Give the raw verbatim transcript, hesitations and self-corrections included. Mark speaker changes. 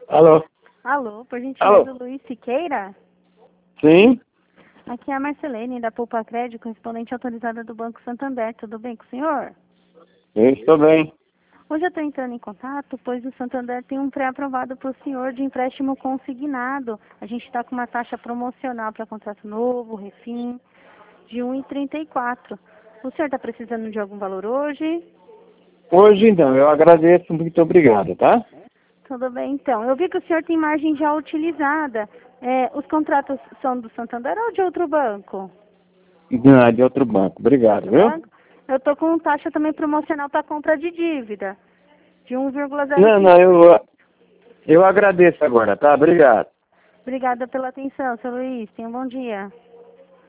Speaker 1: Alô?
Speaker 2: Alô, por
Speaker 1: Alô?
Speaker 2: gentileza, Luiz Siqueira?
Speaker 1: Sim?
Speaker 2: Aqui é a Marcelene, da Poupa Crédito, correspondente autorizada do Banco Santander. Tudo bem com o senhor?
Speaker 1: Eu estou bem.
Speaker 2: Hoje eu estou entrando em contato, pois o Santander tem um pré-aprovado para o senhor de empréstimo consignado. A gente está com uma taxa promocional para contrato novo, refim, de um vírgula trinta e quatro. O senhor está precisando de algum valor hoje?
Speaker 1: Hoje não, eu agradeço, muito obrigado, tá?
Speaker 2: Tudo bem, então. Eu vi que o senhor tem margem já utilizada. É, os contratos são do Santander ou de outro banco?
Speaker 1: Não, é de outro banco. Obrigado,
Speaker 2: Outro
Speaker 1: viu?
Speaker 2: banco? Eu estou com taxa também promocional para compra de dívida, de um vírgula zero
Speaker 1: Não,
Speaker 2: cinco.
Speaker 1: não, eu, eu agradeço agora, tá? Obrigado.
Speaker 2: Obrigada pela atenção, seu Luiz. Tenha um bom dia.